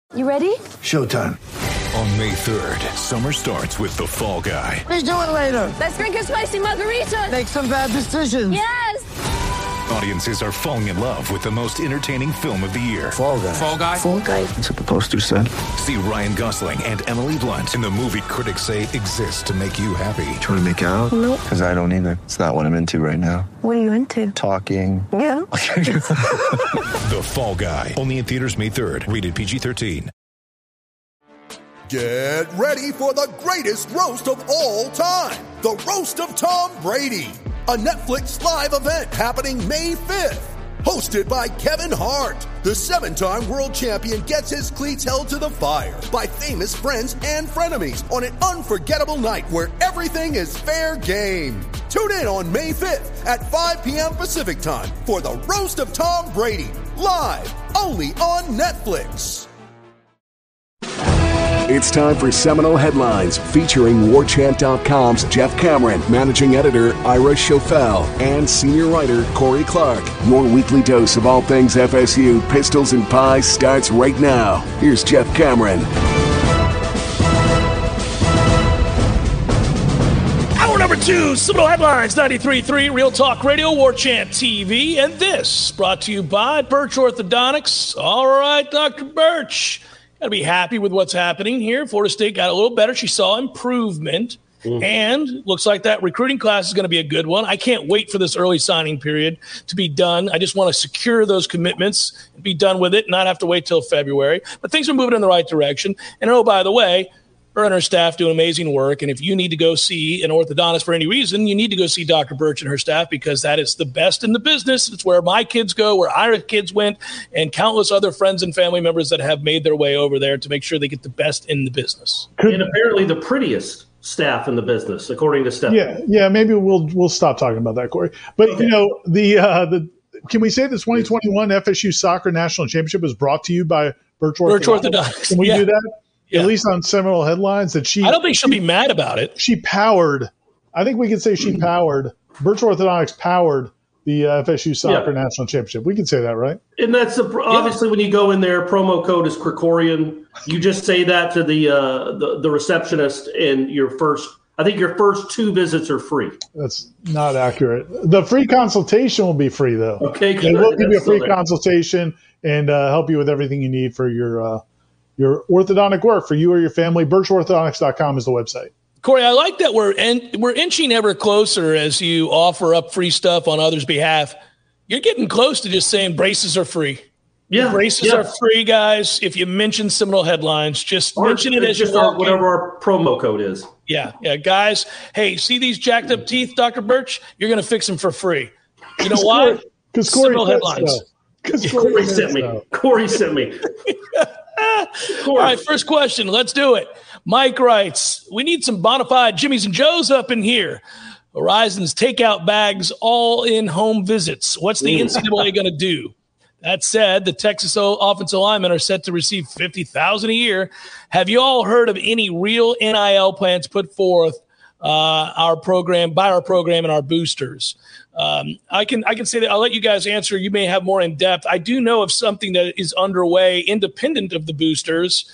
You ready? Showtime. On May 3rd, summer starts with The Fall Guy. Let's do it later. Let's drink a spicy margarita. Make some bad decisions. Yes. Audiences are falling in love with the most entertaining film of the year. Fall Guy. Fall Guy? Fall Guy. That's what the poster said. See Ryan Gosling and Emily Blunt in the movie critics say exists to make you happy. Trying to make it out? Nope. Because I don't either. It's not what I'm into right now. What are you into? Talking. Yeah. The Fall Guy. Only in theaters May 3rd. Rated PG-13. Get ready for the greatest roast of all time. The Roast of Tom Brady. A Netflix live event happening May 5th. Hosted by Kevin Hart. The 7-time world champion gets his cleats held to the fire by famous friends and frenemies on an unforgettable night where everything is fair game. Tune in on May 5th at 5 p.m. Pacific time for the Roast of Tom Brady. Live only on Netflix. It's time for Seminole Headlines featuring WarChant.com's Jeff Cameron, managing editor Ira Schofel, and senior writer Corey Clark. Your weekly dose of all things FSU, pistols, and pies starts right now. Here's Jeff Cameron. Hour number 2, Seminole Headlines, 93.3 Real Talk Radio, WarChant TV, and this brought to you by Birch Orthodontics. All right, Dr. Birch. Got to be happy with what's happening here. Florida State got a little better. She saw improvement, and looks like that recruiting class is going to be a good one. I can't wait for this early signing period to be done. I just want to secure those commitments and be done with it, not have to wait till February. But things are moving in the right direction. And oh, by the way, her and her staff do amazing work. And if you need to go see an orthodontist for any reason, you need to go see Dr. Birch and her staff, because that is the best in the business. It's where my kids go, where our kids went, and countless other friends and family members that have made their way over there to make sure they get the best in the business. And apparently the prettiest staff in the business, according to Steph. Yeah. Maybe we'll stop talking about that, Corey. But okay. You know, the can we say the 2021 FSU Soccer National Championship was brought to you by Birch Orthodontics? Can we do that? Yeah. At least on Seminole Headlines, that I don't think she'll be mad about it. She powered. I think we could say she powered. Birch Orthodontics powered the FSU Soccer National Championship. We can say that, right? And that's obviously when you go in there, promo code is Krikorian. You just say that to the receptionist, and your first 2 visits are free. That's not accurate. The free consultation will be free, though. Okay, good. They will give you a free consultation and help you with everything you need for your orthodontic work for you or your family. BirchOrthodontics.com is the website. Corey, I like that we're inching ever closer as you offer up free stuff on others' behalf. You're getting close to just saying braces are free. Yeah, braces are free, guys. If you mention Seminole Headlines, mention it as just whatever our promo code is. Yeah, guys. Hey, see these jacked up teeth, Dr. Birch? You're going to fix them for free. You know why? Because Corey Seminole Headlines. Corey sent me. Corey sent me. All right, first question. Let's do it. Mike writes, we need some bona fide Jimmy's and Joe's up in here. Horizon's takeout bags, all in home visits. What's the NCAA going to do? That said, the Texas offensive linemen are set to receive $50,000 a year. Have you all heard of any real NIL plans put forth our program and our boosters? I can say that. I'll let you guys answer. You may have more in depth. I do know of something that is underway, independent of the boosters,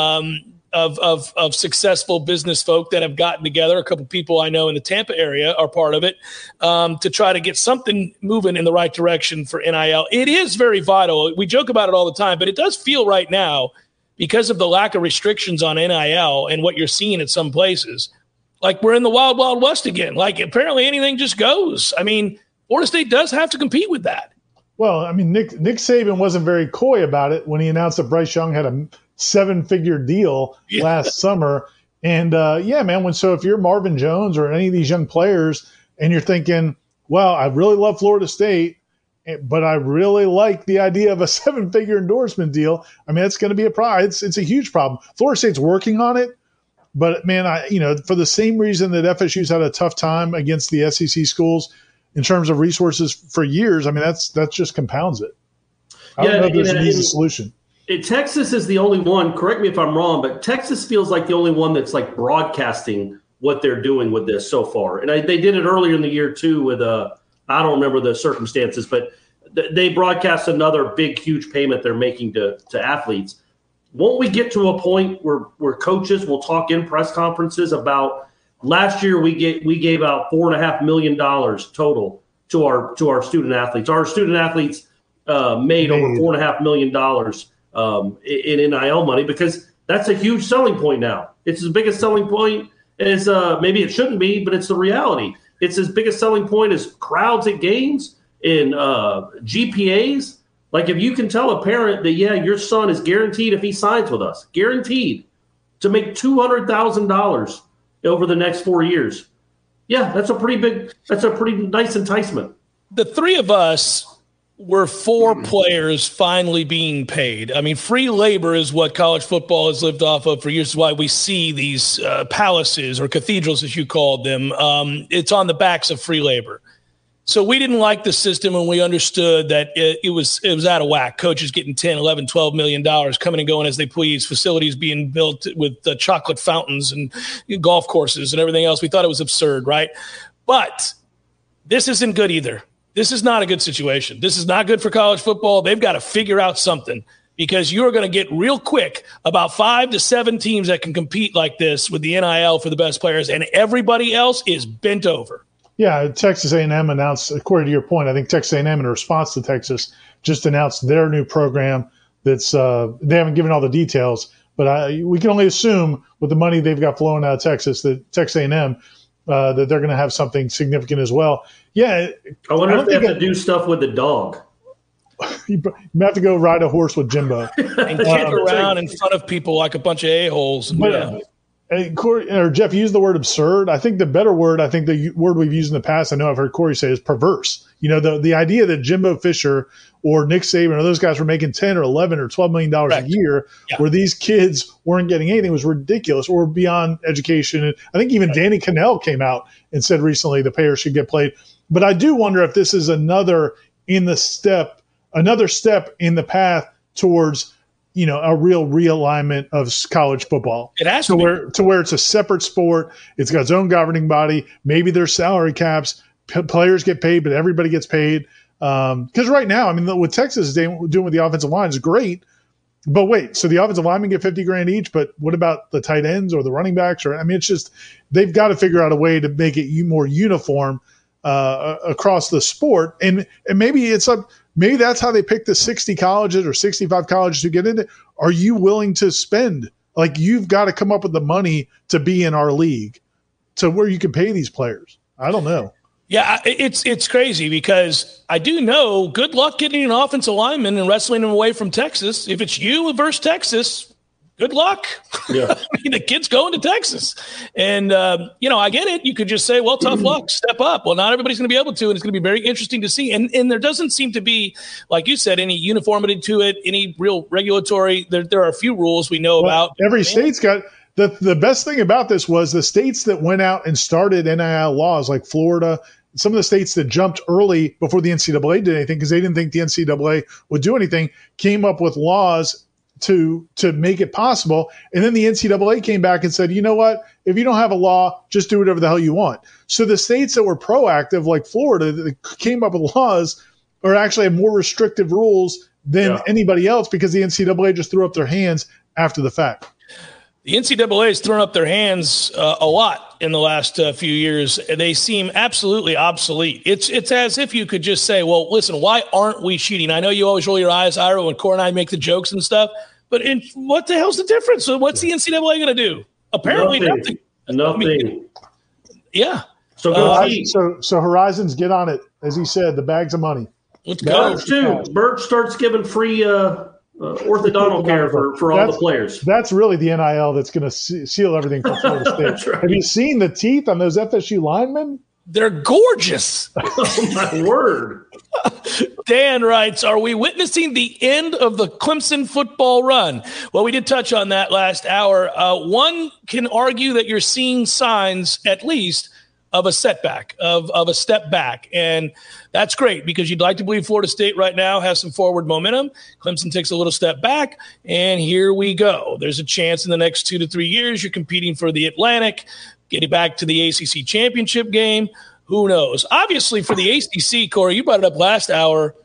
of successful business folk that have gotten together. A couple people I know in the Tampa area are part of it, to try to get something moving in the right direction for NIL. It is very vital. We joke about it all the time, but it does feel right now, because of the lack of restrictions on NIL and what you're seeing at some places, like we're in the wild, wild west again. Like apparently anything just goes. I mean, Florida State does have to compete with that. Well, I mean, Nick Saban wasn't very coy about it when he announced that Bryce Young had a 7-figure deal last summer. And if you're Marvin Jones or any of these young players and you're thinking, well, I really love Florida State, but I really like the idea of a 7-figure endorsement deal. I mean, it's going to be a problem. It's a huge problem. Florida State's working on it. But, man, for the same reason that FSU's had a tough time against the SEC schools in terms of resources for years, I mean, that just compounds it. I don't know if there's an easy solution. Texas is the only one, correct me if I'm wrong, but Texas feels like the only one that's like broadcasting what they're doing with this so far. And they did it earlier in the year, too, with I don't remember the circumstances, but they broadcast another big, huge payment they're making to athletes. won't we get to a point where coaches will talk in press conferences about last year we gave out $4.5 million total to our student athletes. Our student athletes made over $4.5 million in NIL money, because that's a huge selling point now. It's the biggest selling point as maybe it shouldn't be, but it's the reality. It's as big a selling point as crowds at games and GPAs. Like, if you can tell a parent that, yeah, your son is guaranteed, if he signs with us, guaranteed to make $200,000 over the next 4 years. Yeah, that's a pretty nice enticement. The three of us were for players finally being paid. I mean, free labor is what college football has lived off of for years. It's why we see these palaces or cathedrals, as you called them. It's on the backs of free labor. So we didn't like the system, and we understood that it was out of whack. Coaches getting $10, $11, $12 million, coming and going as they please, facilities being built with chocolate fountains and golf courses and everything else. We thought it was absurd, right? But this isn't good either. This is not a good situation. This is not good for college football. They've got to figure out something, because you're going to get real quick about 5 to 7 teams that can compete like this with the NIL for the best players, and everybody else is bent over. Yeah, Texas A&M announced, according to your point, I think Texas A&M in response to Texas just announced their new program that's they haven't given all the details, but we can only assume with the money they've got flowing out of Texas that Texas A&M that they're going to have something significant as well. Yeah. I wonder if they have to do stuff with the dog. You have to go ride a horse with Jimbo. And kick around in front of people like a bunch of a-holes. Corey, or Jeff, you used the word absurd. I think the better word, the word we've used in the past, I know I've heard Corey say, is perverse. You know, the idea that Jimbo Fisher or Nick Saban or those guys were making $10 or $11 or $12 million a year, where these kids weren't getting anything, was ridiculous or beyond education. And I think even Danny Cannell came out and said recently the players should get played. But I do wonder if this is another step in the path towards, you know, a real realignment of college football. It has to where it's a separate sport. It's got its own governing body. Maybe there's salary caps. Players get paid, but everybody gets paid. Because right now, I mean, what Texas is doing with the offensive line is great. But wait, so the offensive linemen get $50,000 each, but what about the tight ends or the running backs? Or I mean, it's just they've got to figure out a way to make it more uniform across the sport. And maybe maybe that's how they pick the 60 colleges or 65 colleges to get into. Are you willing to spend? Like, you've got to come up with the money to be in our league to where you can pay these players. I don't know. Yeah, it's crazy, because I do know good luck getting an offensive lineman and wrestling him away from Texas. If it's you versus Texas, good luck. Yeah. I mean, the kid's going to Texas. And, I get it. You could just say, well, tough luck, step up. Well, not everybody's going to be able to, and it's going to be very interesting to see. And there doesn't seem to be, like you said, any uniformity to it, any real regulatory. There are a few rules we know about. Every state's got – the best thing about this was the states that went out and started NIL laws, like Florida, some of the states that jumped early before the NCAA did anything because they didn't think the NCAA would do anything, came up with laws to make it possible. And then the NCAA came back and said, you know what? If you don't have a law, just do whatever the hell you want. So the states that were proactive, like Florida, that came up with laws, or actually have more restrictive rules than anybody else, because the NCAA just threw up their hands after the fact. The NCAA has thrown up their hands a lot in the last few years. They seem absolutely obsolete. It's as if you could just say, well, listen, why aren't we cheating? I know you always roll your eyes, Ira, when Corey and I make the jokes and stuff, but what the hell's the difference? So what's the NCAA going to do? Apparently nothing. Nothing. I mean, yeah. So go cheat. So Horizons, get on it. As he said, the bags of money. Let's go. Birch, too. Birch starts giving free orthodontal care for all the players. That's really the NIL that's going to seal everything for Florida State. Right. Have you seen the teeth on those FSU linemen? They're gorgeous. Oh, my word. Dan writes, are we witnessing the end of the Clemson football run? Well, we did touch on that last hour. One can argue that you're seeing signs, at least, of a setback, of a step back. And that's great, because you'd like to believe Florida State right now has some forward momentum. Clemson takes a little step back, and here we go. There's a chance in the next 2 to 3 years you're competing for the Atlantic, getting back to the ACC championship game. Who knows? Obviously, for the ACC, Corey, you brought it up last hour,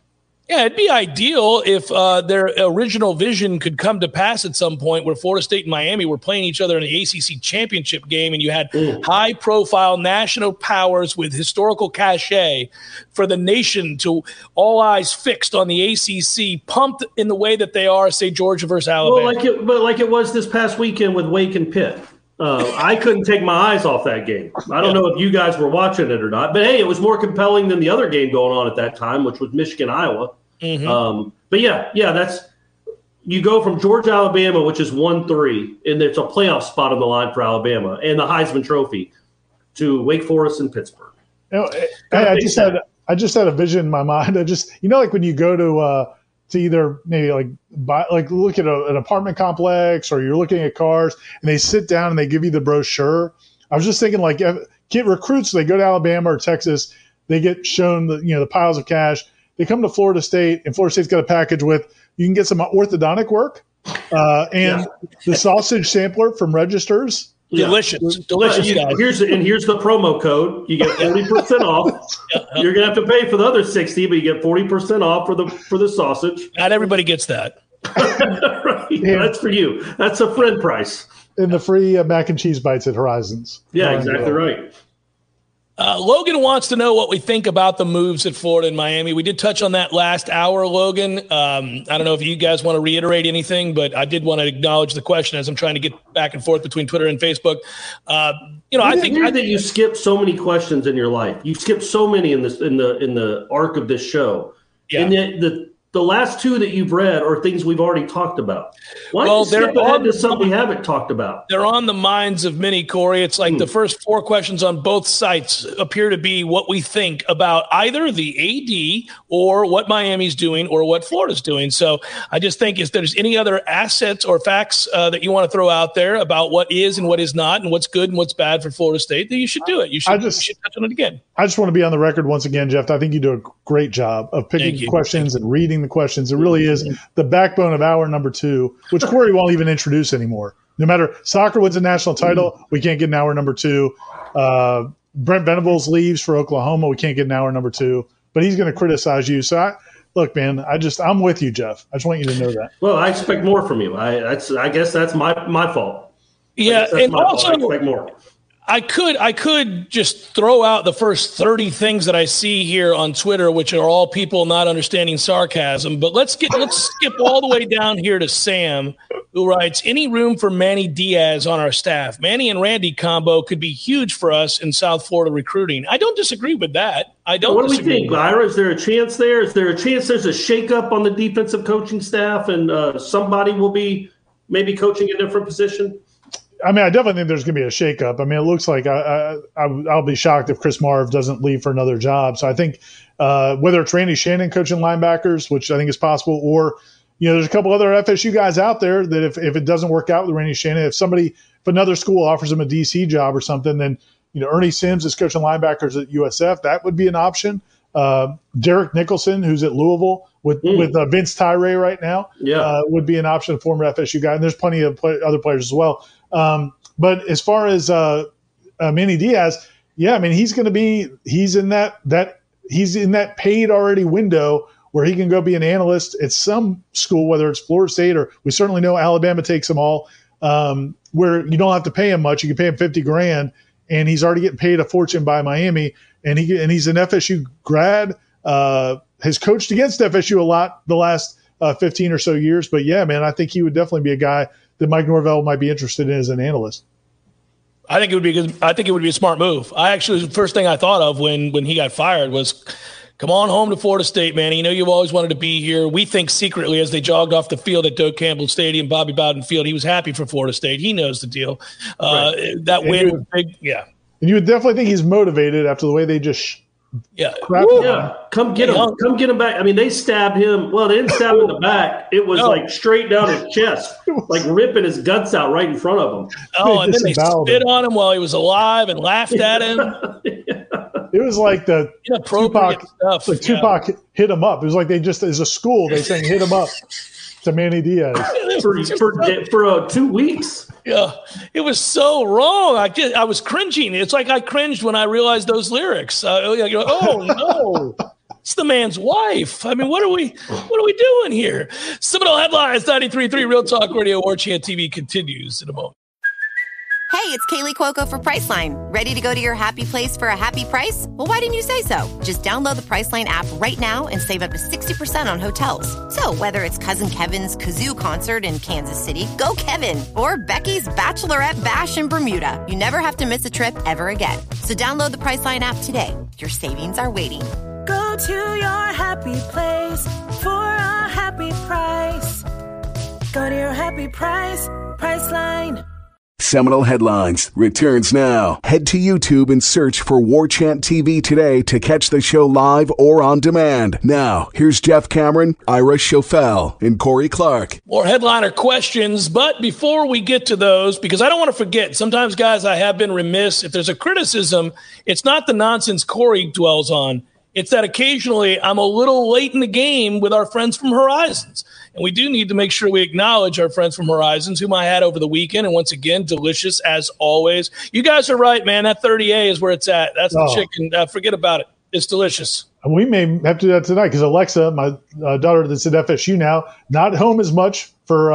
Yeah, it'd be ideal if their original vision could come to pass at some point where Florida State and Miami were playing each other in the ACC championship game, and you had high-profile national powers with historical cachet for the nation to all eyes fixed on the ACC, pumped in the way that they are, say, Georgia versus Alabama. Well, like it was this past weekend with Wake and Pitt. I couldn't take my eyes off that game. I don't know if you guys were watching it or not, but hey, it was more compelling than the other game going on at that time, which was Michigan-Iowa. Mm-hmm. But yeah, that's you go from Georgia, Alabama, which is 1-3, and there's a playoff spot on the line for Alabama and the Heisman Trophy, to Wake Forest and Pittsburgh. I just had a vision in my mind. Like when you go to either maybe look at an apartment complex, or you're looking at cars and they sit down and they give you the brochure. I was just thinking, like, kid recruits, they go to Alabama or Texas, they get shown the piles of cash. They come to Florida State, and Florida State's got a package with, you can get some orthodontic work and the sausage sampler from Registers. Delicious, guys. Here's the promo code. You get 40% off. You're gonna have to pay for the other 60, but you get 40% off for the sausage. Not everybody gets that. Right. Yeah. That's for you. That's a friend price. And the free mac and cheese bites at Horizons. Yeah, exactly right. Logan wants to know what we think about the moves at Florida and Miami. We did touch on that last hour, Logan. I don't know if you guys want to reiterate anything, but I did want to acknowledge the question as I'm trying to get back and forth between Twitter and Facebook. I think that you skip so many questions in your life. You skip so many in the arc of this show. Yeah. And yet the last two that you've read are things we've already talked about. Why don't you skip ahead to something we haven't talked about? They're on the minds of many, Corey. It's like the first four questions on both sites appear to be what we think about either the AD or what Miami's doing or what Florida's doing. So I just think if there's any other assets or facts that you want to throw out there about what is and what is not and what's good and what's bad for Florida State, then you should do it. You should touch on it again. I just want to be on the record once again, Jeff. I think you do a great job of picking questions and reading the questions. It really is the backbone of hour number 2, which Corey won't even introduce anymore. No matter soccer wins a national title, we can't get an hour number 2. Brent Venables leaves for Oklahoma, we can't get an hour number 2. But he's going to criticize you. So look, man, I'm with you, Jeff. I just want you to know that. Well, I expect more from you. I guess that's my fault. Yeah, and also I expect more. I could just throw out the first 30 things that I see here on Twitter, which are all people not understanding sarcasm. But let's skip all the way down here to Sam, who writes, any room for Manny Diaz on our staff? Manny and Randy combo could be huge for us in South Florida recruiting. I don't disagree with that. What do we think, Ira? Is there a chance there? Is there a chance there's a shakeup on the defensive coaching staff and somebody will be maybe coaching a different position? I mean, I definitely think there's going to be a shakeup. I mean, it looks like I'll be shocked if Chris Marv doesn't leave for another job. So I think whether it's Randy Shannon coaching linebackers, which I think is possible, or there's a couple other FSU guys out there that if it doesn't work out with Randy Shannon, if another school offers him a DC job or something, then Ernie Sims is coaching linebackers at USF. That would be an option. Derek Nicholson, who's at Louisville with Vince Tyree right now, would be an option, a former FSU guy. And there's plenty of other players as well. But as far as Manny Diaz, I mean, he's in that paid already window where he can go be an analyst at some school, whether it's Florida State or we certainly know Alabama takes them all, where you don't have to pay him much. You can pay him $50,000, and he's already getting paid a fortune by Miami. And he's an FSU grad, has coached against FSU a lot the last 15 or so years. But yeah, man, I think he would definitely be a guy that Mike Norvell might be interested in as an analyst. I think it would be good. I think it would be a smart move. The first thing I thought of when he got fired was, come on home to Florida State, man. You've always wanted to be here. We think secretly as they jogged off the field at Doak Campbell Stadium, Bobby Bowden Field, he was happy for Florida State. He knows the deal. Right. That win was big. Yeah. And you would definitely think he's motivated after the way they just Come get him. Come get him back. I mean, they stabbed him. Well, they didn't stab him in the back. It was like straight down his chest, like ripping his guts out right in front of him. Oh, and then they spit on him while he was alive and laughed at him. It was like the Tupac hit him up. It was like they just, as a school, they saying hit him up to Manny Diaz for 2 weeks. Yeah, it was so wrong. I was cringing. It's like I cringed when I realized those lyrics. Oh no! It's the man's wife. I mean, what are we doing here? Seminole Headlines, 93.3 Real Talk Radio, War Chant TV continues in a moment. Hey, it's Kaylee Cuoco for Priceline. Ready to go to your happy place for a happy price? Well, why didn't you say so? Just download the Priceline app right now and save up to 60% on hotels. So whether it's Cousin Kevin's Kazoo Concert in Kansas City, go Kevin, or Becky's Bachelorette Bash in Bermuda, you never have to miss a trip ever again. So download the Priceline app today. Your savings are waiting. Go to your happy place for a happy price. Go to your happy price, Priceline. Seminole Headlines returns now. Head to YouTube and search for War Chant TV today to catch the show live or on demand. Now, here's Jeff Cameron, Ira Schofel, and Corey Clark. More headliner questions, but before we get to those, because I don't want to forget, sometimes, guys, I have been remiss. If there's a criticism, it's not the nonsense Corey dwells on. It's that occasionally I'm a little late in the game with our friends from Horizons. And we do need to make sure we acknowledge our friends from Horizons, whom I had over the weekend. And once again, delicious as always. You guys are right, man. That 30A is where it's at. That's the chicken. Forget about it. It's delicious. We may have to do that tonight because Alexa, my daughter that's at FSU now, not home as much for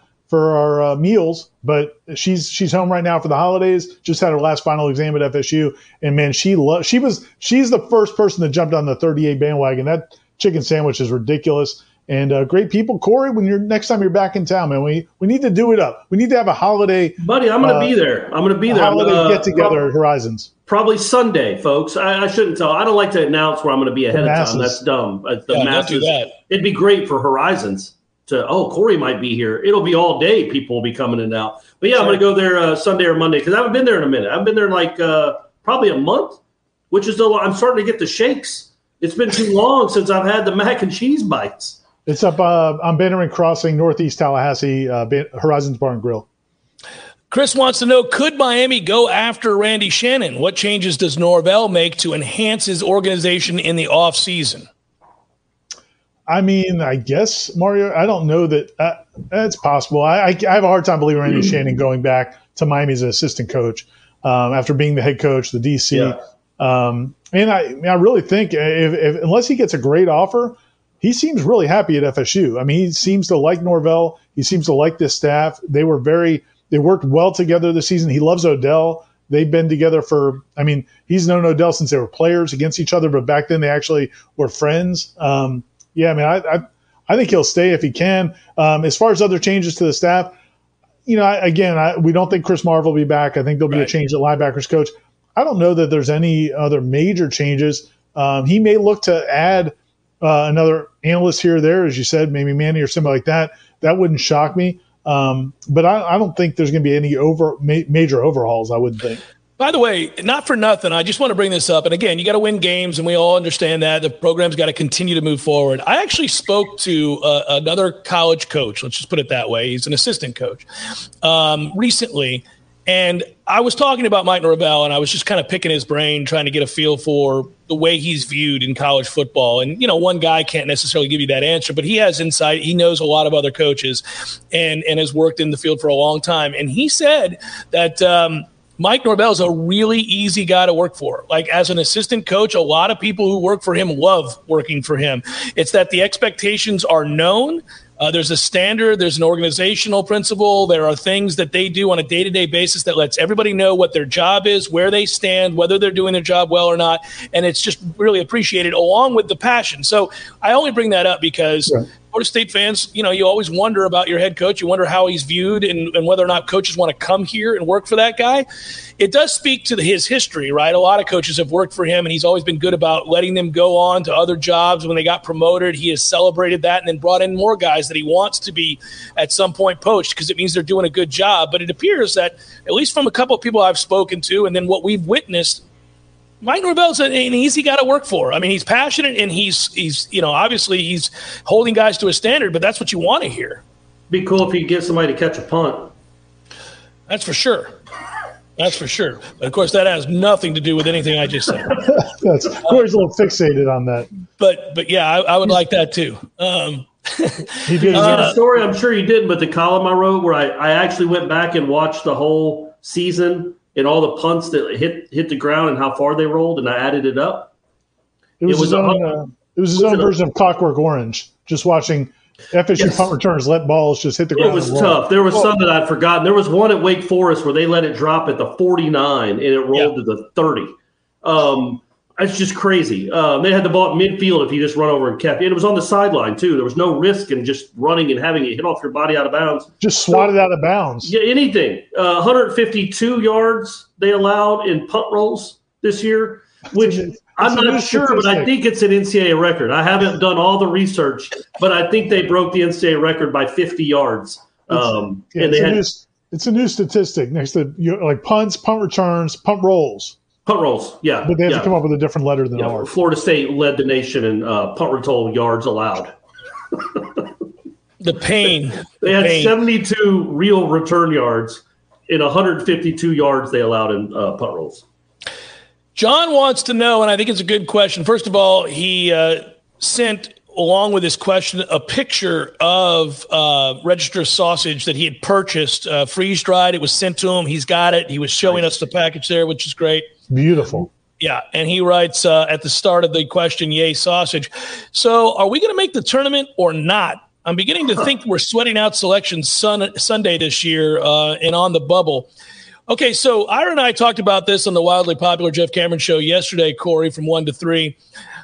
our meals, but she's home right now for the holidays. Just had her last final exam at FSU, and man, she's the first person that jumped on the 30A bandwagon. That chicken sandwich is ridiculous. And great people. Corey, next time you're back in town, man, we need to do it up. We need to have a holiday. Buddy, I'm going to be there. I'm going to be there. Holiday get together at Horizons. Probably Sunday, folks. I shouldn't tell. I don't like to announce where I'm going to be ahead of time. That's dumb. The masses. Don't do that. It'd be great for Horizons Corey might be here. It'll be all day. People will be coming in and out. But yeah, I'm going to go there Sunday or Monday because I haven't been there in a minute. I've been there in like probably a month, which is I'm starting to get the shakes. It's been too long since I've had the mac and cheese bites. It's up on Bannerman Crossing, Northeast Tallahassee, Horizons Bar and Grill. Chris wants to know, could Miami go after Randy Shannon? What changes does Norvell make to enhance his organization in the offseason? I mean, I guess, Mario, I don't know that that's possible. I have a hard time believing Randy Shannon going back to Miami as an assistant coach after being the head coach, the DC. Yeah. And I really think if unless he gets a great offer, he seems really happy at FSU. I mean, he seems to like Norvell. He seems to like this staff. They worked well together this season. He loves Odell. They've been together he's known Odell since they were players against each other, but back then they actually were friends. Yeah, I mean, I think he'll stay if he can. As far as other changes to the staff, we don't think Chris Marvel will be back. I think there'll be a change at linebackers coach. I don't know that there's any other major changes. He may look to add another analyst here or there, as you said, maybe Manny or somebody like that. That wouldn't shock me. But I don't think there's going to be any major overhauls, I wouldn't think. By the way, not for nothing, I just want to bring this up. And again, you got to win games, and we all understand that. The program's got to continue to move forward. I actually spoke to another college coach. Let's just put it that way. He's an assistant coach recently. And I was talking about Mike Norvell, and I was just kind of picking his brain, trying to get a feel for the way he's viewed in college football. And, one guy can't necessarily give you that answer, but he has insight. He knows a lot of other coaches and has worked in the field for a long time. And he said that Mike Norvell is a really easy guy to work for. Like, as an assistant coach, a lot of people who work for him love working for him. It's that the expectations are known. There's a standard, there's an organizational principle. There are things that they do on a day-to-day basis that lets everybody know what their job is, where they stand, whether they're doing their job well or not. And it's just really appreciated along with the passion. So I only bring that up because Florida State fans, you always wonder about your head coach. You wonder how he's viewed and whether or not coaches want to come here and work for that guy. It does speak to his history, right? A lot of coaches have worked for him, and he's always been good about letting them go on to other jobs. When they got promoted, he has celebrated that and then brought in more guys that he wants to be at some point poached because it means they're doing a good job. But it appears that, at least from a couple of people I've spoken to and then what we've witnessed, Mike Norvell's an easy guy to work for. I mean, he's passionate and he's obviously he's holding guys to a standard, but that's what you want to hear. Be cool if you get somebody to catch a punt. That's for sure. That's for sure. But of course, that has nothing to do with anything I just said. Corey's a little fixated on that. But yeah, I would like that too. He did a story, I'm sure you did, but the column I wrote where I actually went back and watched the whole season and all the punts that hit the ground and how far they rolled, and I added it up. It was on It was his own version of Clockwork Orange. Just watching FSU punt returners let balls just hit the ground. It was tough. There was some that I'd forgotten. There was one at Wake Forest where they let it drop at the 49 and it rolled to the 30. It's just crazy. They had the ball at midfield if you just run over and kept it. And it was on the sideline, too. There was no risk in just running and having it hit off your body out of bounds. Just swatted out of bounds. Yeah, anything. 152 yards they allowed in punt rolls this year, which I'm not sure, but I think it's an NCAA record. I haven't done all the research, but I think they broke the NCAA record by 50 yards. It's a new statistic next to like punts, punt returns, punt rolls. Punt rolls, yeah. But they have to come up with a different letter than ours. Florida State led the nation in punt return yards allowed. The pain. They had 72 real return yards in 152 yards they allowed in punt rolls. John wants to know, and I think it's a good question. First of all, he sent, along with his question, a picture of Register sausage that he had purchased, freeze-dried. It was sent to him. He's got it. He was showing us the package there, which is great. Beautiful. Yeah, and he writes at the start of the question, yay, sausage. So are we going to make the tournament or not? I'm beginning to think we're sweating out selection Sunday this year and on the bubble. Okay, so Ira and I talked about this on the wildly popular Jeff Cameron show yesterday, Corey, from 1 to 3.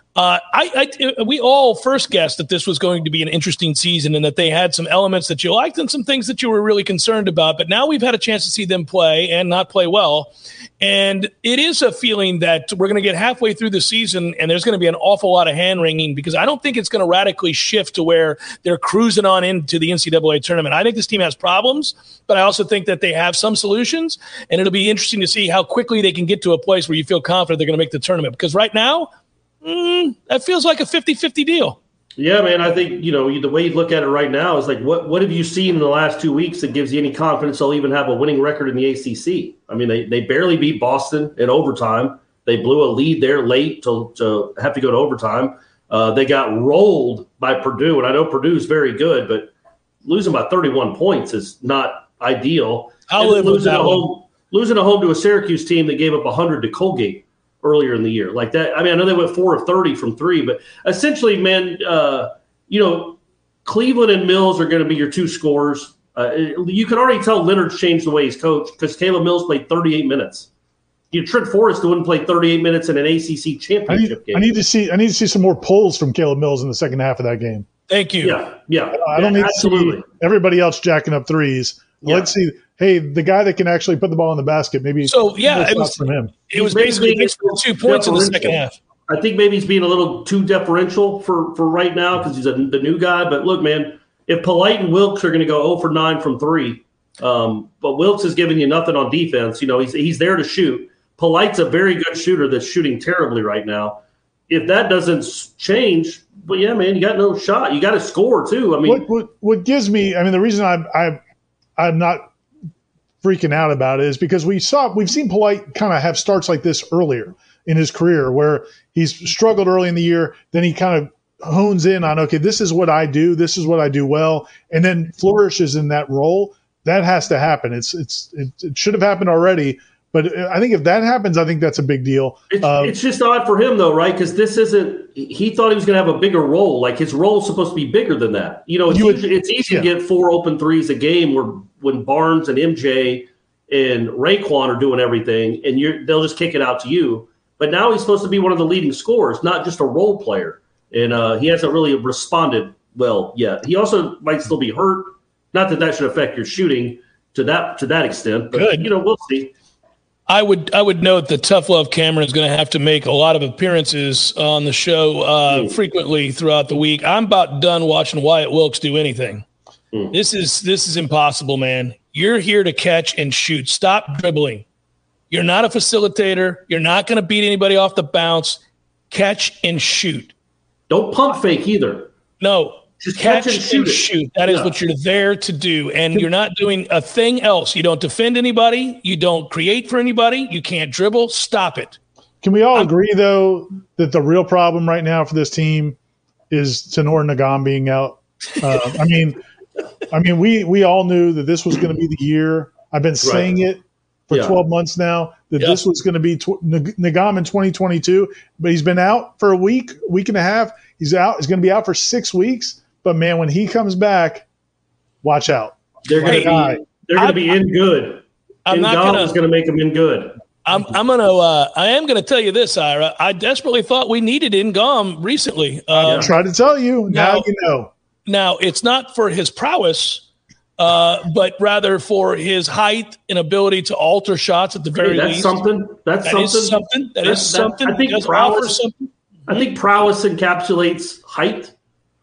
We all first guessed that this was going to be an interesting season and that they had some elements that you liked and some things that you were really concerned about. But now we've had a chance to see them play and not play well. And it is a feeling that we're going to get halfway through the season and there's going to be an awful lot of hand-wringing because I don't think it's going to radically shift to where they're cruising on into the NCAA tournament. I think this team has problems, but I also think that they have some solutions. And it'll be interesting to see how quickly they can get to a place where you feel confident they're going to make the tournament. Because right now, that feels like a 50-50 deal. Yeah, man, I think, the way you look at it right now is like, what have you seen in the last 2 weeks that gives you any confidence they'll even have a winning record in the ACC? I mean, they barely beat Boston in overtime. They blew a lead there late to have to go to overtime. They got rolled by Purdue, and I know Purdue's very good, but losing by 31 points is not ideal. Losing at home to a Syracuse team that gave up 100 to Colgate earlier in the year like that. I mean, I know they went 4 of 30 from 3, but essentially, man, Cleveland and Mills are going to be your two scorers. You can already tell Leonard's changed the way he's coached because Caleb Mills played 38 minutes. Trent Forrest wouldn't play 38 minutes in an ACC championship game. I need to see some more pulls from Caleb Mills in the second half of that game. Thank you. Yeah. I don't need to see everybody else jacking up threes. Yeah. Let's see. Hey, the guy that can actually put the ball in the basket, maybe. So it was from him. It was basically 2 points in the second half. I think maybe he's being a little too deferential for right now because he's the new guy. But look, man, if Polite and Wilkes are going to go 0 for 9 from 3, but Wilkes is giving you nothing on defense. He's there to shoot. Polite's a very good shooter that's shooting terribly right now. If that doesn't change, but yeah, man, you got no shot. You got to score too. I mean, what gives me? I mean, the reason I'm not freaking out about it is because we've seen Polite kind of have starts like this earlier in his career where he's struggled early in the year. Then he kind of hones in on, okay, this is what I do. This is what I do well. And then flourishes in that role. That has to happen. It should have happened already. But I think if that happens, I think that's a big deal. It's just odd for him, though, right? Because this isn't – he thought he was going to have a bigger role. Like, his role is supposed to be bigger than that. It's easy to get 4 open threes a game when Barnes and MJ and Raekwon are doing everything, and they'll just kick it out to you. But now he's supposed to be one of the leading scorers, not just a role player. And he hasn't really responded well yet. He also might still be hurt. Not that should affect your shooting to that extent. But, Good. We'll see. I would note that Tough Love Cameron is going to have to make a lot of appearances on the show frequently throughout the week. I'm about done watching Wyatt Wilkes do anything. This is impossible, man. You're here to catch and shoot. Stop dribbling. You're not a facilitator. You're not going to beat anybody off the bounce. Catch and shoot. Don't pump fake either. No. Just catch and shoot. That is what you're there to do. And you're not doing a thing else. You don't defend anybody. You don't create for anybody. You can't dribble. Stop it. Can we all agree, though, that the real problem right now for this team is Tenor Nagam being out? I mean, we all knew that this was going to be the year. I've been saying it for 12 months now that this was going to be Ngom in 2022, but he's been out for a week and a half. He's out. He's going to be out for 6 weeks. But man, when he comes back, watch out. They're going to be in good. Ngom is going to make them in good. I am going to tell you this, Ira. I desperately thought we needed Ngom recently. I tried to tell you. Now you know. Now, it's not for his prowess, but rather for his height and ability to alter shots at the very least. That is something. I think prowess encapsulates height.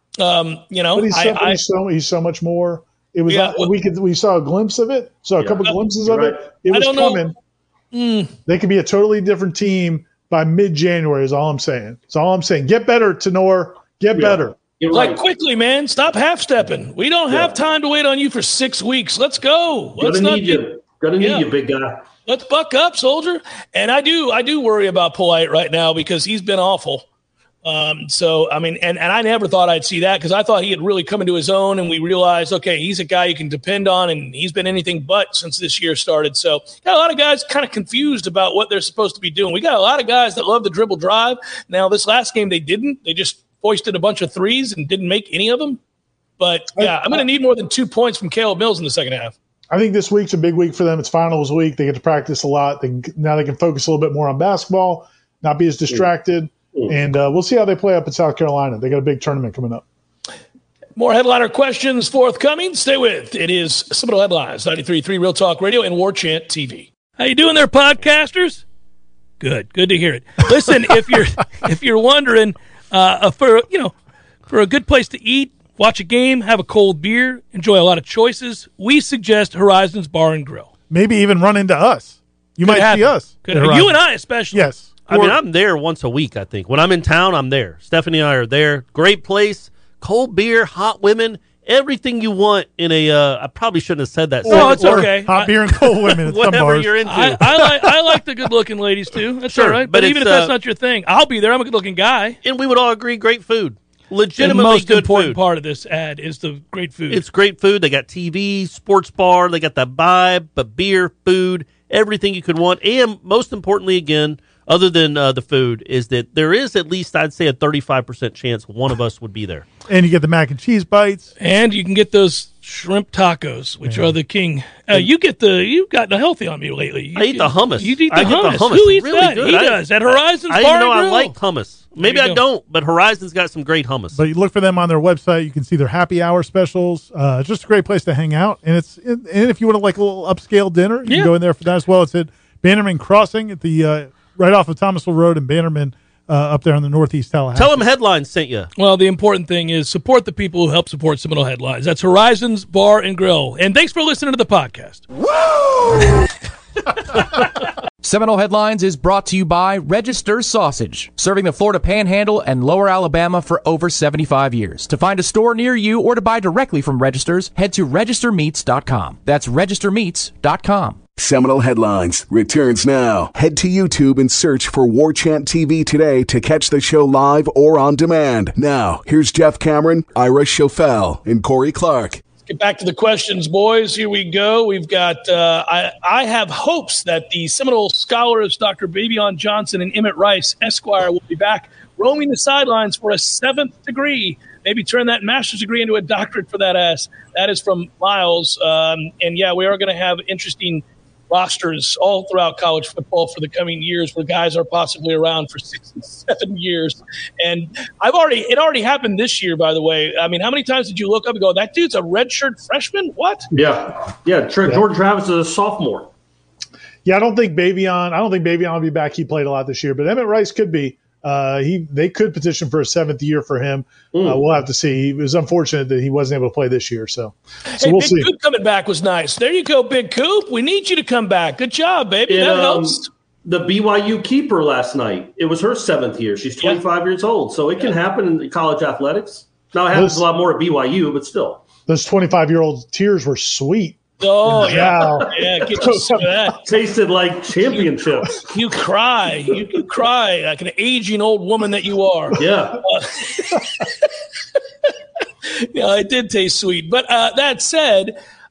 But he's so much more. It was we saw a glimpse of it. Saw a couple glimpses of it. It was coming. They could be a totally different team by mid-January is all I'm saying. That's all I'm saying. Get better, Tenor. Get better. Quickly, man. Stop half-stepping. We don't have time to wait on you for 6 weeks. Let's go. Gonna need you, big guy. Let's buck up, soldier. And I do worry about Polite right now because he's been awful. So, I mean, and I never thought I'd see that because I thought he had really come into his own and we realized, okay, he's a guy you can depend on and he's been anything but since this year started. So got a lot of guys kind of confused about what they're supposed to be doing. We got a lot of guys that love the dribble drive. Now, this last game, they didn't. They just foisted a bunch of threes and didn't make any of them. But, yeah, I'm going to need more than 2 points from Caleb Mills in the second half. I think this week's a big week for them. It's finals week. They get to practice a lot. Now they can focus a little bit more on basketball, not be as distracted. And we'll see how they play up in South Carolina. They got a big tournament coming up. More headliner questions forthcoming. Stay with. It is Seminole Headlines, 93.3 Real Talk Radio and War Chant TV. How you doing there, podcasters? Good to hear it. Listen, if you're wondering for a good place to eat, watch a game, have a cold beer, enjoy a lot of choices, we suggest Horizons Bar and Grill. Maybe even run into us. You might see us. You and I especially. Yes. I mean, I'm there once a week, I think. When I'm in town, I'm there. Stephanie and I are there. Great place. Cold beer, hot women, everything you want in a I probably shouldn't have said that. No, it's okay. Hot beer and cold women at whatever some bars. You're into. I like the good-looking ladies, too. That's all right. But even if that's not your thing, I'll be there. I'm a good-looking guy. And we would all agree, great food. Legitimately the most good important food. part of this ad is the great food. It's great food. They got TV, sports bar. They got that vibe, but beer, food, everything you could want. And most importantly, again, other than the food, is that there is at least, I'd say, a 35% chance one of us would be there. And you get the mac and cheese bites. And you can get those shrimp tacos, which are the king. You've gotten healthy on me lately. I eat the hummus. You eat the hummus. Who eats really that? Good. He does. At Horizons I Bar even know and Grill. I like hummus. Maybe I don't, but Horizons got some great hummus. But you look for them on their website. You can see their happy hour specials. It's just a great place to hang out. And if you want a little upscale dinner, you can go in there for that as well. It's at Bannerman Crossing at the right off of Thomasville Road in Bannerman, up there on the northeast Tallahassee. Tell them Headlines sent you. Well, the important thing is support the people who help support Seminole Headlines. That's Horizons Bar and Grill. And thanks for listening to the podcast. Woo! Seminole Headlines is brought to you by Register Sausage, serving the Florida Panhandle and Lower Alabama for over 75 years. To find a store near you or to buy directly from Registers, head to registermeats.com. That's registermeats.com. Seminole Headlines returns now. Head to YouTube and search for War Chant TV today to catch the show live or on demand. Now, here's Jeff Cameron, Ira Schofel, and Corey Clark. Get back to the questions, boys. Here we go. We've got, I have hopes that the Seminole scholars, Dr. Babion Johnson and Emmett Rice, Esquire, will be back roaming the sidelines for a 7th degree. Maybe turn that master's degree into a doctorate for that ass. That is from Miles. And yeah, we are going to have interesting rosters all throughout college football for the coming years where guys are possibly around for 6 and 7 years. And it already happened this year, by the way. I mean, how many times did you look up and go, that dude's a redshirt freshman? What? Yeah. Jordan Travis is a sophomore. Yeah, I don't think Babion will be back. He played a lot this year, but Emmett Rice could be. They could petition for a 7th year for him. We'll have to see. It was unfortunate that he wasn't able to play this year. So we'll see. Big Coop coming back was nice. There you go, Big Coop. We need you to come back. Good job, baby. That helps. The BYU keeper last night, it was her 7th year. She's 25 years old. So it can happen in college athletics. Now it happens a lot more at BYU, but still. Those 25-year-old tears were sweet. Oh, yeah. Get you some of that. Tasted like championships. You cry. You can cry like an aging old woman that you are. Yeah. It did taste sweet. But that said,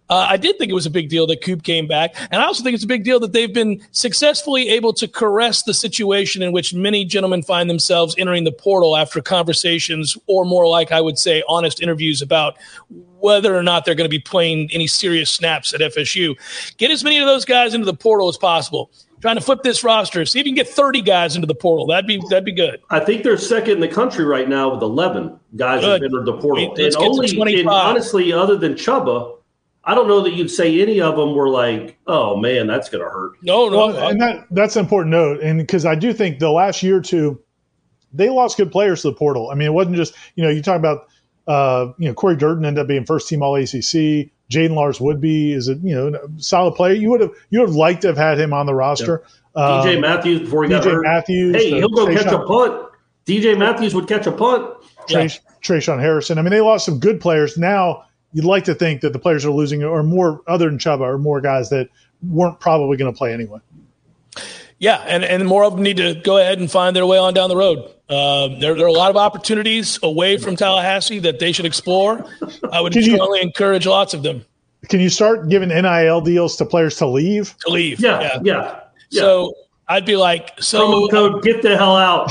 I did think it was a big deal that Coop came back. And I also think it's a big deal that they've been successfully able to caress the situation in which many gentlemen find themselves entering the portal after conversations, or more like I would say honest interviews about whether or not they're going to be playing any serious snaps at FSU. Get as many of those guys into the portal as possible. Trying to flip this roster. See if you can get 30 guys into the portal. That'd be good. I think they're second in the country right now with 11 guys that entered the portal. And honestly, other than Chubba, I don't know that you'd say any of them were like, oh, man, that's going to hurt. No. And that's an important note. And because I do think the last year or two, they lost good players to the portal. I mean, it wasn't just, you talk about, Corey Durden ended up being first team All-ACC. Jaden Lars-Woodby is a solid player. You would have liked to have had him on the roster. Yeah. DJ Matthews before he got hurt. Hey, he'll go catch a punt. DJ Matthews would catch a punt. Trayshawn Harrison. I mean, they lost some good players. Now you'd like to think that the players are losing are more, other than Chubba, are more guys that weren't probably going to play anyway. Yeah, and more of them need to go ahead and find their way on down the road. There are a lot of opportunities away from Tallahassee that they should explore. I would strongly encourage lots of them. Can you start giving NIL deals to players to leave? Yeah. So I'd be like, promo code, get the hell out.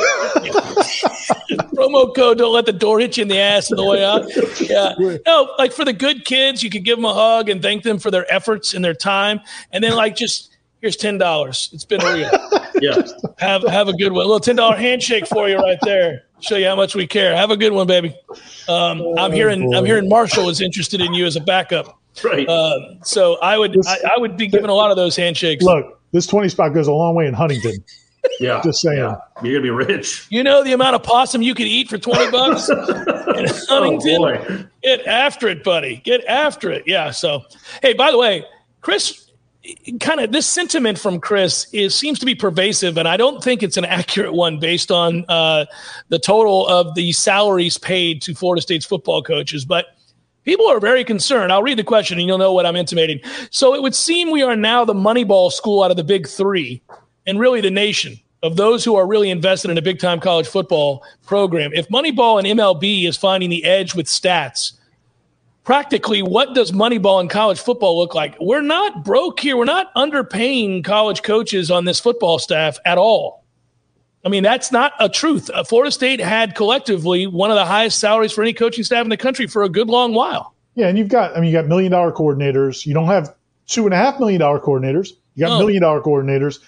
Promo code, don't let the door hit you in the ass on the way out. Yeah. No, like for the good kids, you could give them a hug and thank them for their efforts and their time. And then here's $10. It's been real. Yeah. Have a good one. A little $10 handshake for you right there. Show you how much we care. Have a good one, baby. I'm hearing Marshall is interested in you as a backup. Right. So I would be giving a lot of those handshakes. Look, this 20 spot goes a long way in Huntington. Yeah. Just saying. Yeah. You're gonna be rich. You know the amount of possum you could eat for $20 in Huntington? Oh, boy. Get after it, buddy. Get after it. Yeah. So, hey, by the way, Chris, kind of this sentiment from Chris seems to be pervasive, and I don't think it's an accurate one based on the total of the salaries paid to Florida State's football coaches. But people are very concerned. I'll read the question, and you'll know what I'm intimating. So it would seem we are now the Moneyball school out of the Big Three, and really the nation of those who are really invested in a big-time college football program. If Moneyball and MLB is finding the edge with stats, practically, what does Moneyball in college football look like? We're not broke here. We're not underpaying college coaches on this football staff at all. I mean, that's not a truth. Florida State had collectively one of the highest salaries for any coaching staff in the country for a good long while. Yeah, and you got $1 million coordinators. You don't have $2.5 million coordinators. You got $1 million coordinators.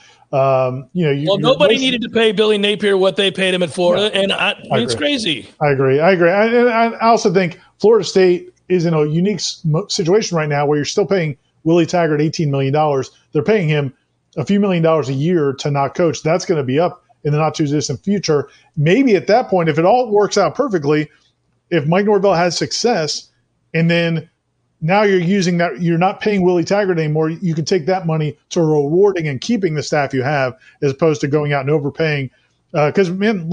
Nobody needed to pay Billy Napier what they paid him at Florida, and it's crazy. I agree. I also think Florida State is in a unique situation right now where you're still paying Willie Taggart $18 million. They're paying him a few $1 million a year to not coach. That's going to be up in the not too distant future. Maybe at that point, if it all works out perfectly, if Mike Norvell has success, and then now you're using that, you're not paying Willie Taggart anymore, you can take that money to rewarding and keeping the staff you have as opposed to going out and overpaying. Because,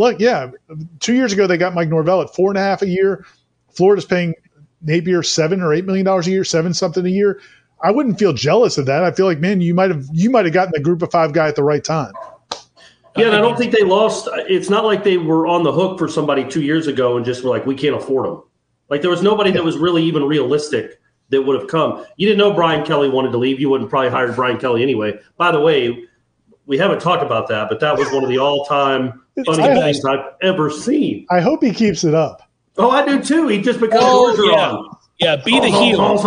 2 years ago they got Mike Norvell at $4.5 a year. Florida's paying Napier $7 or $8 million a year, 7 something a year. I wouldn't feel jealous of that. I feel like, man, you might have gotten the group of 5 guy at the right time. Yeah, and I don't think they lost. It's not like they were on the hook for somebody 2 years ago and just were like, we can't afford them. Like there was nobody that was really even realistic that would have come. You didn't know Brian Kelly wanted to leave. You wouldn't probably hired Brian Kelly anyway. By the way, we haven't talked about that, but that was one of the all-time funny things I've ever seen. I hope he keeps it up. Oh, I do too. He just becomes Orgeron. Yeah, be the heel.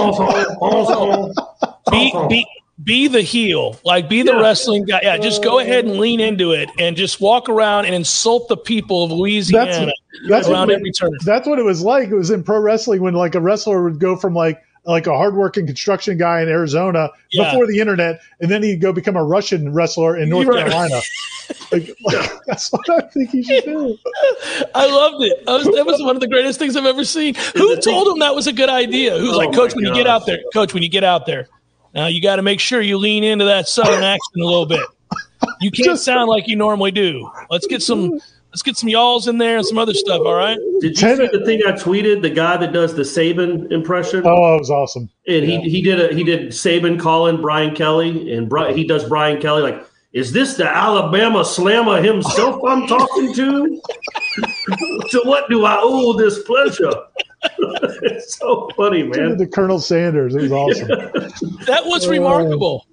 Be the heel. Like, be the wrestling guy. Yeah, just go ahead and lean into it and just walk around and insult the people of Louisiana around every turn. That's what it was like. It was in pro wrestling when, like, a wrestler would go from, like a hardworking construction guy in Arizona before the internet, and then he'd go become a Russian wrestler in North Carolina. That's what I think he should do. I loved it. That was one of the greatest things I've ever seen. Who told him that was a good idea? Who's like, Coach, when you get out there, now you got to make sure you lean into that Southern accent a little bit. You can't sound like you normally do. Let's get some y'alls in there and some other stuff, all right? Did you see the thing I tweeted? The guy that does the Saban impression? Oh, it was awesome. And he did Saban calling Brian Kelly, and he does Brian Kelly like, is this the Alabama Slammer himself I'm talking to? To what do I owe this pleasure? It's so funny, man. The Colonel Sanders. It was awesome. That was remarkable.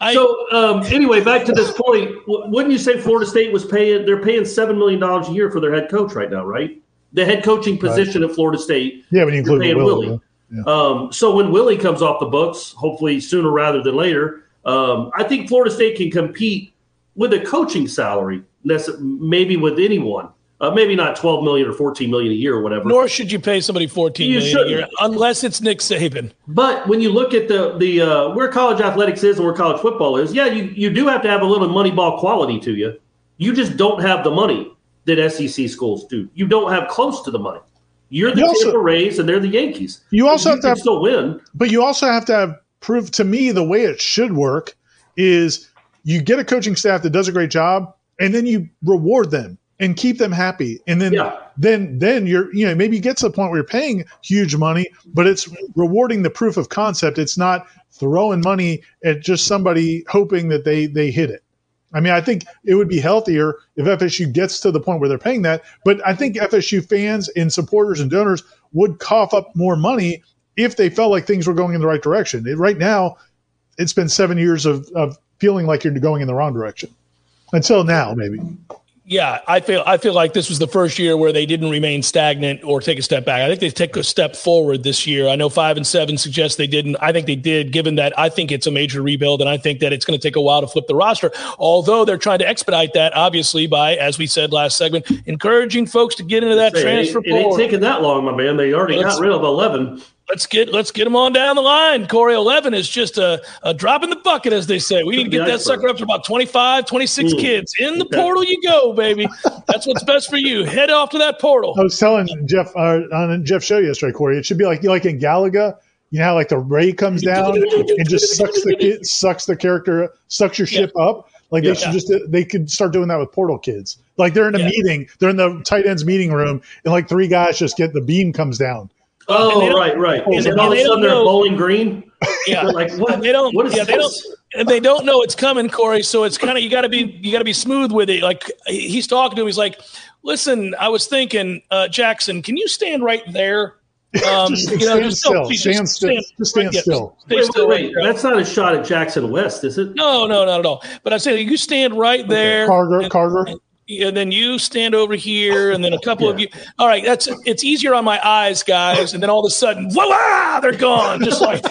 Anyway, back to this point, wouldn't you say Florida State they're paying $7 million a year for their head coach right now, right? The head coaching position at Florida State. Yeah, when you include Willie. Yeah. So when Willie comes off the books, hopefully sooner rather than later, I think Florida State can compete with a coaching salary, maybe with anyone. Maybe not $12 million or $14 million a year or whatever. Nor should you pay somebody $14 million a year unless it's Nick Saban. But when you look at the where college athletics is and where college football is, you do have to have a little Moneyball quality to you. You just don't have the money that SEC schools do. You don't have close to the money. You're the Tampa Rays and they're the Yankees. You also have to still win. But you also have to have proof. To me, the way it should work is you get a coaching staff that does a great job, and then you reward them and keep them happy. And then you're, maybe you get to the point where you're paying huge money, but it's rewarding the proof of concept. It's not throwing money at just somebody hoping that they hit it. I mean, I think it would be healthier if FSU gets to the point where they're paying that. But I think FSU fans and supporters and donors would cough up more money if they felt like things were going in the right direction. Right now, it's been 7 years of feeling like you're going in the wrong direction. Until now, maybe. Yeah, I feel like this was the first year where they didn't remain stagnant or take a step back. I think they take a step forward this year. I know 5-7 suggests they didn't. I think they did, given that I think it's a major rebuild, and I think that it's going to take a while to flip the roster, although they're trying to expedite that, obviously, by, as we said last segment, encouraging folks to get into that transfer portal. It ain't taking that long, my man. They already got rid of 11. Let's get them on down the line. Corey, 11 is just a drop in the bucket, as they say. We need to get that sucker up to about 25, 26 kids. In the portal you go, baby. That's what's best for you. Head off to that portal. I was telling Jeff on Jeff's show yesterday, Corey, it should be like in Galaga. You know how like the ray comes down and just sucks your ship up? Like they could start doing that with portal kids. Like they're in a meeting, they're in the tight ends meeting room, and like three guys just get the beam comes down. Oh, right. And all of a sudden they're Bowling Green. Yeah, they're like what? They don't. What is yeah, this? They don't know it's coming, Corey. So it's kind of you got to be smooth with it. Like he's talking to him. He's like, "Listen, I was thinking, Jackson, can you stand right there? Stand still. Wait. That's not a shot at Jackson West, is it? No, not at all. But I said you stand right there. Carter. And then you stand over here, and then a couple of you. All right, it's easier on my eyes, guys. And then all of a sudden, voila, they're gone, just like.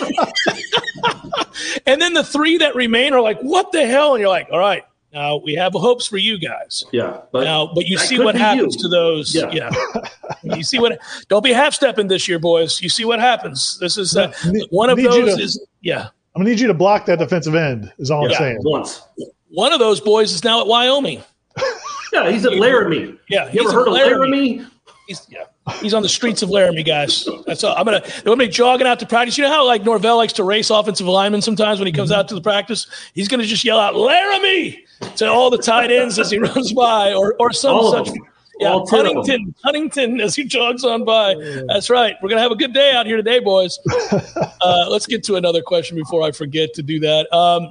And then the three that remain are like, "What the hell?" And you're like, "All right, now we have hopes for you guys." Yeah, but you see what happens to those. Yeah. You see what? Don't be half stepping this year, boys. You see what happens. This is one of those. I'm gonna need you to block that defensive end. Is all I'm saying. Once. One of those boys is now at Wyoming. Yeah, he's at Laramie. Yeah, you ever heard of Laramie? He's on the streets of Laramie, guys. That's all. They're gonna be jogging out to practice. You know how like Norvell likes to race offensive linemen sometimes when he comes out to the practice? He's gonna just yell out Laramie to all the tight ends as he runs by, or some all such. Yeah, Huntington as he jogs on by. That's right. We're gonna have a good day out here today, boys. Let's get to another question before I forget to do that.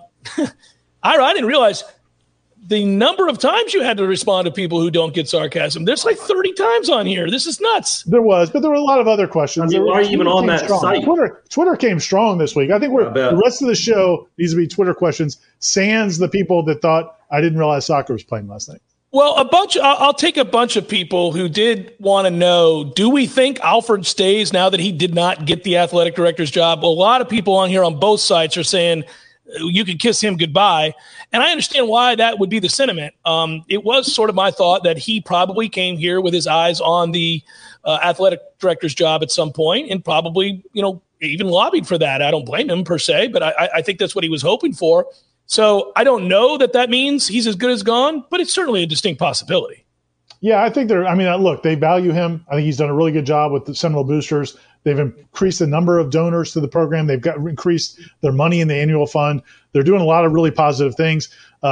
I didn't realize the number of times you had to respond to people who don't get sarcasm. There's like 30 times on here. This is nuts. There was, but there were a lot of other questions. Why are you even on that site? Twitter came strong this week. I think the rest of the show needs to be Twitter questions, sans the people that thought I didn't realize soccer was playing last night. Well, I'll take a bunch of people who did want to know, do we think Alford stays now that he did not get the athletic director's job? A lot of people on here on both sides are saying you could kiss him goodbye. And I understand why that would be the sentiment. It was sort of my thought that he probably came here with his eyes on the athletic director's job at some point and probably, even lobbied for that. I don't blame him per se, but I think that's what he was hoping for. So I don't know that means he's as good as gone, but it's certainly a distinct possibility. Yeah, I think look, they value him. I think he's done a really good job with the Seminole Boosters. They've increased the number of donors to the program. They've increased their money in the annual fund. They're doing a lot of really positive things.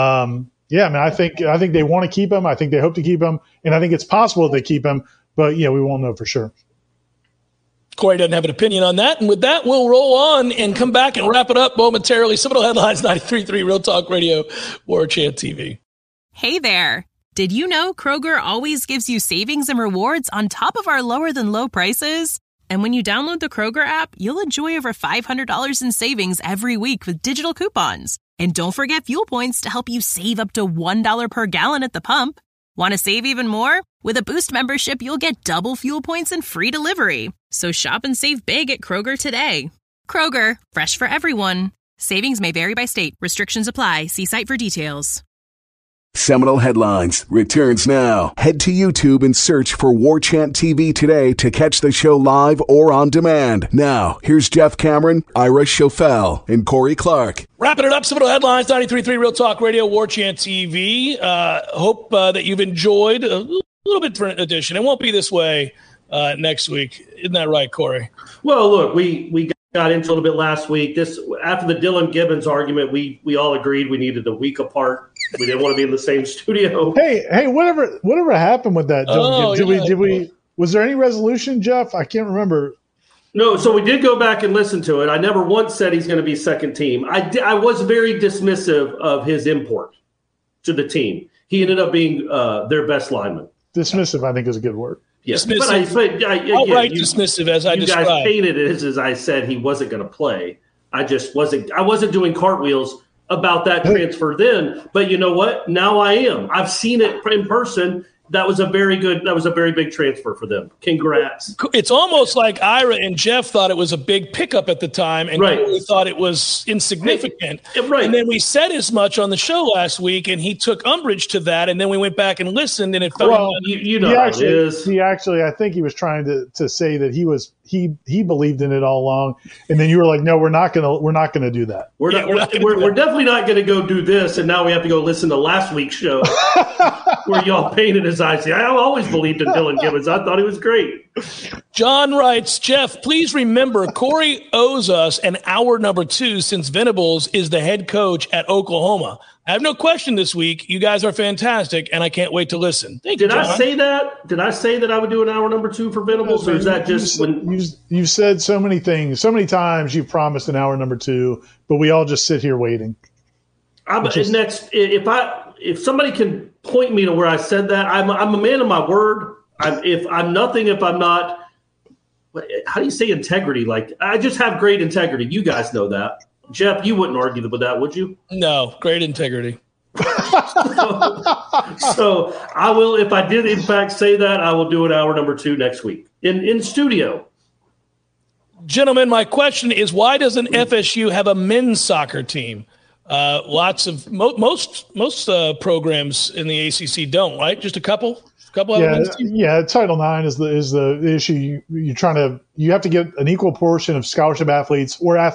I think they want to keep him. I think they hope to keep him, and I think it's possible they keep him. But we won't know for sure. Corey doesn't have an opinion on that. And with that, we'll roll on and come back and wrap it up momentarily. Seminole Headlines 93.3 Real Talk Radio, War Chant TV. Hey there. Did you know Kroger always gives you savings and rewards on top of our lower than low prices? And when you download the Kroger app, you'll enjoy over $500 in savings every week with digital coupons. And don't forget fuel points to help you save up to $1 per gallon at the pump. Want to save even more? With a Boost membership, you'll get double fuel points and free delivery. So shop and save big at Kroger today. Kroger, fresh for everyone. Savings may vary by state. Restrictions apply. See site for details. Seminole Headlines returns now. Head to YouTube and search for War Chant TV today to catch the show live or on demand. Now, here's Jeff Cameron, Ira Schofel, and Corey Clark. Wrapping it up, Seminole Headlines, 93.3 Real Talk Radio, War Chant TV. Hope that you've enjoyed a little bit different edition. It won't be this way next week. Isn't that right, Corey? Well, look, we got into a little bit last week. After the Dylan Gibbons argument, we all agreed we needed a week apart. We didn't want to be in the same studio. Hey, whatever happened with that? Was there any resolution, Jeff? I can't remember. No, so we did go back and listen to it. I never once said he's going to be second team. I was very dismissive of his import to the team. He ended up being their best lineman. Dismissive, I think, is a good word. Yes, dismissive. Dismissive, as I described. You guys painted it as I said he wasn't going to play. I wasn't doing cartwheels about that transfer then, but you know what? Now I am. I've seen it in person. That was a very big transfer for them. Congrats. It's almost like Ira and Jeff thought it was a big pickup at the time, and Corey thought it was insignificant. Right. And then we said as much on the show last week, and he took umbrage to that, and then we went back and listened, and it felt it is. He actually, I think he was trying to say that he believed in it all along, and then you were like, no, we're not gonna do that. We're definitely not gonna go do this, and now we have to go listen to last week's show where y'all painted his eyes. I always believed in Dylan Gibbons. I thought he was great. John writes, Jeff, please remember Corey owes us an hour number 2 since Venables is the head coach at Oklahoma. I have no question this week. You guys are fantastic, and I can't wait to listen. Thank you, John. I say that? Did I say that I would do an hour number 2 for Venables, or is that just when you've said so many things, so many times you've promised an hour number 2, but we all just sit here waiting. If somebody can point me to where I said that, I'm a man of my word. I'm nothing if I'm not. How do you say integrity? Like, I just have great integrity. You guys know that. Jeff, you wouldn't argue with that, would you? No, great integrity. So I will. If I did in fact say that, I will do an hour number 2 next week in studio. Gentlemen, my question is, why doesn't FSU have a men's soccer team? Lots of most programs in the ACC don't, right? Just a couple. Yeah. Title IX is the issue. You have to get an equal portion of scholarship athletes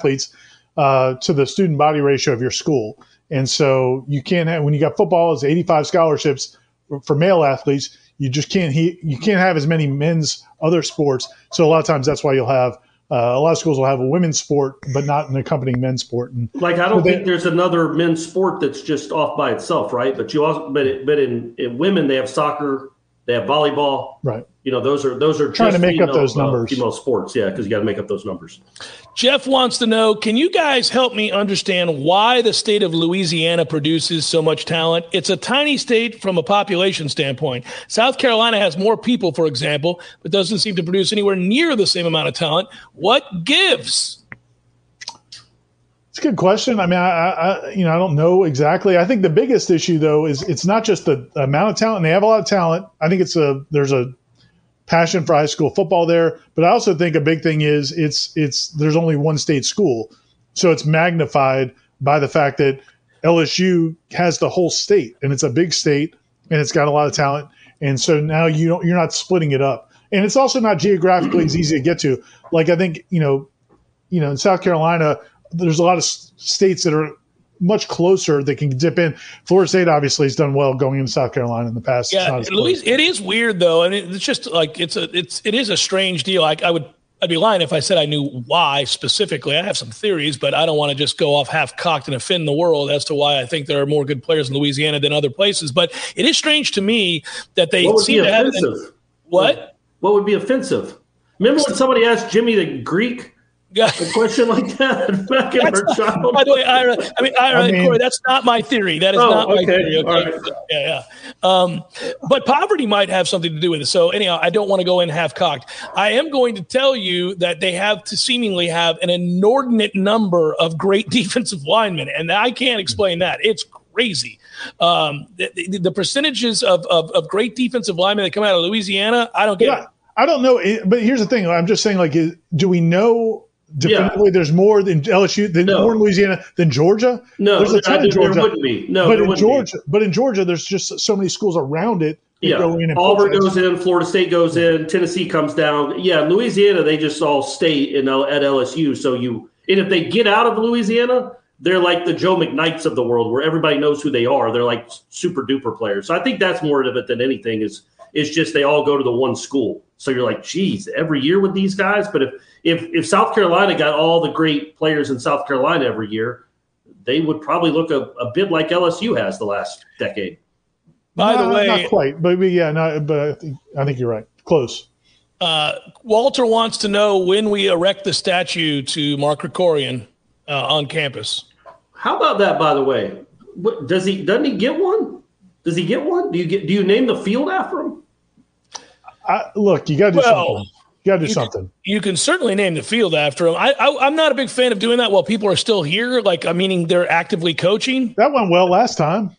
to the student body ratio of your school, and so you can't have, when you got football as 85 scholarships for male athletes, you just can't have as many men's other sports. So a lot of times that's why you'll have. A lot of schools will have a women's sport, but not an accompanying men's sport. And I don't think there's another men's sport that's just off by itself, right? But in women, they have soccer, they have volleyball, right? Those are trying to make up those numbers. Female sports, yeah, because you got to make up those numbers. Jeff wants to know: can you guys help me understand why the state of Louisiana produces so much talent? It's a tiny state from a population standpoint. South Carolina has more people, for example, but doesn't seem to produce anywhere near the same amount of talent. What gives? It's a good question. I mean, I don't know exactly. I think the biggest issue, though, is it's not just the amount of talent. And they have a lot of talent. I think there's a passion for high school football there, but I also think a big thing is there's only one state school, so it's magnified by the fact that LSU has the whole state, and it's a big state, and it's got a lot of talent, and so now you're not splitting it up, and it's also not geographically as easy to get to. Like I think in South Carolina, there's a lot of states that are much closer that can dip in. Florida State obviously has done well going into South Carolina in the past. Yeah, it is weird though. I mean, it's just like it is a strange deal. I'd be lying if I said I knew why specifically. I have some theories, but I don't want to just go off half cocked and offend the world as to why I think there are more good players in Louisiana than other places. But it is strange to me that they seem to have what would be offensive? Remember when somebody asked Jimmy the Greek A question like that back in her child. By the way, Ira and Corey, that's not my theory. That is not my theory. Okay. Right. Yeah. But poverty might have something to do with it. So anyhow, I don't want to go in half-cocked. I am going to tell you that they have to seemingly have an inordinate number of great defensive linemen, and I can't explain that. It's crazy. The percentages of great defensive linemen that come out of Louisiana, I don't get it. I don't know, but here's the thing. I'm just saying, like, do we know definitively there's more than LSU, more in Louisiana than Georgia? No, there's a ton in Georgia. There wouldn't be. No, but in Georgia, there's just so many schools around it. Go in and Auburn goes in, Florida State goes in, Tennessee comes down. Yeah, Louisiana, they just all stay at LSU. So and if they get out of Louisiana, they're like the Joe McKnights of the world, where everybody knows who they are. They're like super duper players. So I think that's more of it than anything. Is just they all go to the one school. So you're like, geez, every year with these guys. But if South Carolina got all the great players in South Carolina every year, they would probably look a bit like LSU has the last decade. By the way, not quite, but but I think you're right. Close. Walter wants to know when we erect the statue to Mark Krikorian on campus. How about that? By the way, doesn't he get one? Does he get one? Do you name the field after him? Look, you got to do something. You got to do something. You can certainly name the field after him. I'm not a big fan of doing that while people are still here, meaning they're actively coaching. That went well last time.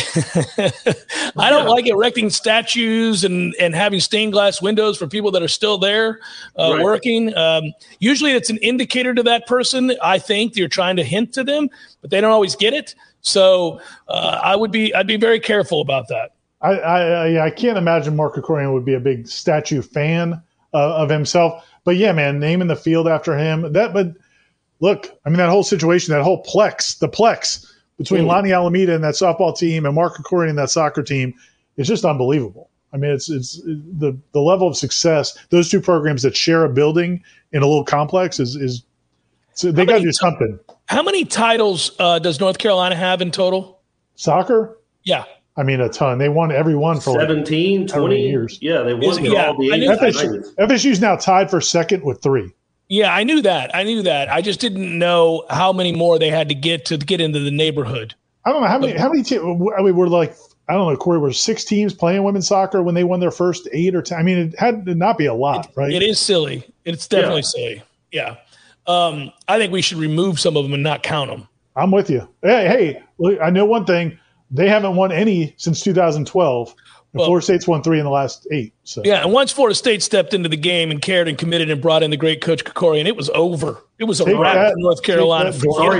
I don't like erecting statues and having stained glass windows for people that are still there working. Usually it's an indicator to that person. I think you're trying to hint to them, but they don't always get it. So I'd be very careful about that. I can't imagine Mark Krikorian would be a big statue fan of himself. But yeah, man, naming the field after him. But look, I mean, that whole situation, that whole plex between Lonnie Alameda and that softball team and Mark Krikorian and that soccer team is just unbelievable. I mean, it's the level of success. Those two programs that share a building in a little complex is so they got to do something. How many titles does North Carolina have in total? Soccer? Yeah. I mean, a ton. They won every one for 17, 20 years. Yeah, they won all the FSU's now tied for second with 3. Yeah, I knew that. I just didn't know how many more they had to get into the neighborhood. I don't know how many teams. I mean, we're like, I don't know, Corey, were 6 teams playing women's soccer when they won their first 8 or 10? I mean, it had to not be a lot, right? It is silly. It's definitely silly. Yeah. I think we should remove some of them and not count them. I'm with you. Hey, look, I know one thing. They haven't won any since 2012. And Florida State's won 3 in the last 8. So. Yeah, and once Florida State stepped into the game and cared and committed and brought in the great Coach Krikorian, it was over. It was a wrap for North Carolina. Sorry,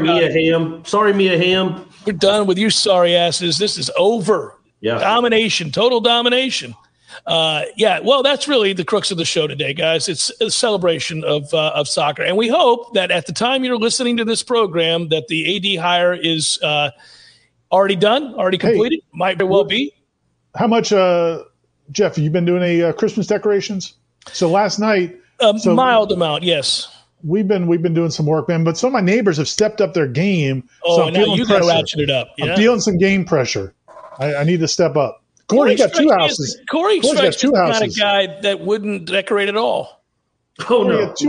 Mia Hamm. We're done with you sorry asses. This is over. Yeah. Domination, total domination. Well, that's really the crux of the show today, guys. It's a celebration of soccer. And we hope that at the time you're listening to this program that the AD hire is already done, already completed. Might very well be. How much, Jeff, you've been doing Christmas decorations? So last night. Mild amount, yes. We've been doing some work, man. But some of my neighbors have stepped up their game. Oh, so now you got to ratchet it up. Yeah? I'm feeling some game pressure. I need to step up. Corey got 2 houses. Corey's got 2 houses. Kind of guy that wouldn't decorate at all. Oh,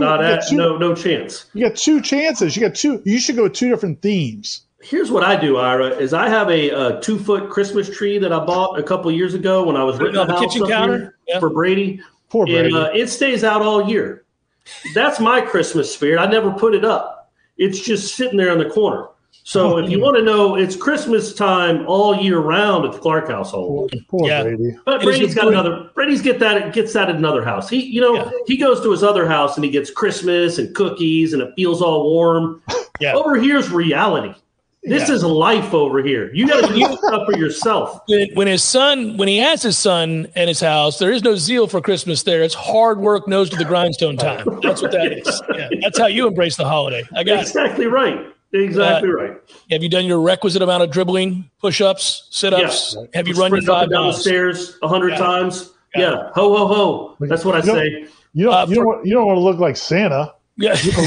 no chance. You got 2 chances. You should go with 2 different themes. Here's what I do, Ira, is I have a 2-foot Christmas tree that I bought a couple of years ago when I was renting a house kitchen counter for Brady. Poor Brady. And it stays out all year. That's my Christmas spirit. I never put it up. It's just sitting there in the corner. So if you want to know, it's Christmas time all year round at the Clark household. Poor Brady. But Brady's gets that at another house. He goes to his other house and he gets Christmas and cookies and it feels all warm. Yeah. Over here's reality. This is life over here. You got to do stuff for yourself. When he has his son and his house, there is no zeal for Christmas there. It's hard work, nose to the grindstone time. That's what that is. Yeah, that's how you embrace the holiday. I got exactly right. Exactly right. Have you done your requisite amount of dribbling, push-ups, sit-ups? Yeah. Have you run your 5 down the stairs 100 times? Yeah. Ho, ho, ho. That's what I say. You don't want to look like Santa. Yeah. You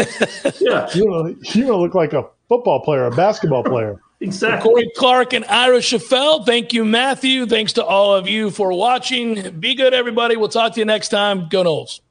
want to look like a football player, a basketball player. Exactly. Corey Clark and Ira Schoffel. Thank you, Matthew. Thanks to all of you for watching. Be good, everybody. We'll talk to you next time. Go Noles.